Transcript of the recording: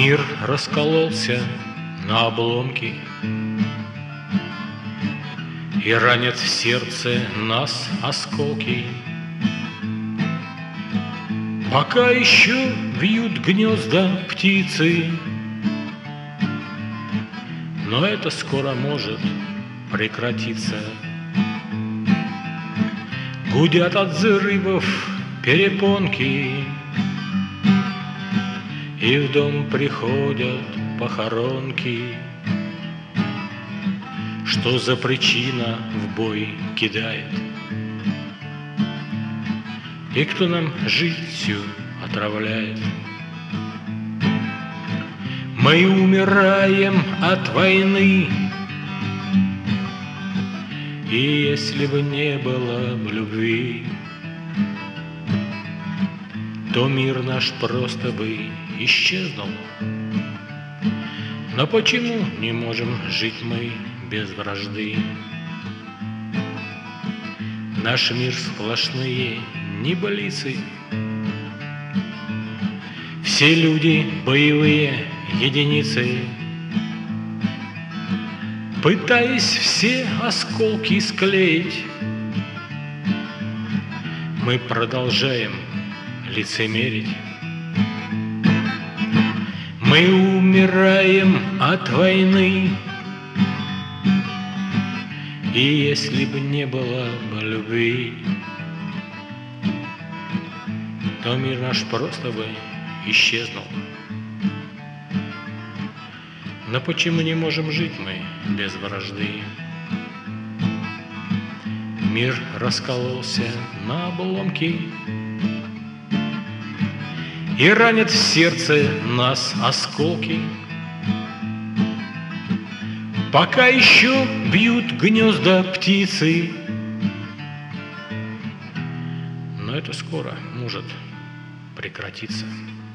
Мир раскололся на обломки и ранят в сердце нас осколки. Пока еще вьют гнезда птицы, но это скоро может прекратиться. Гудят от взрывов перепонки, и в дом приходят похоронки. Что за причина в бой кидает? И кто нам жизнь всю отравляет? Мы умираем от войны, и если бы не было б любви, то мир наш просто бы исчезнул. Но почему не можем жить мы без вражды? Наш мир сплошные небылицы. Все люди боевые единицы, пытаясь все осколки склеить. Мы продолжаем лицемерить. Мы умираем от войны, и если бы не было бы любви, то мир наш просто бы исчезнул. Но почему не можем жить мы без вражды? Мир раскололся на обломки и ранят в сердце нас осколки. Пока еще бьют гнезда птицы, но это скоро может прекратиться.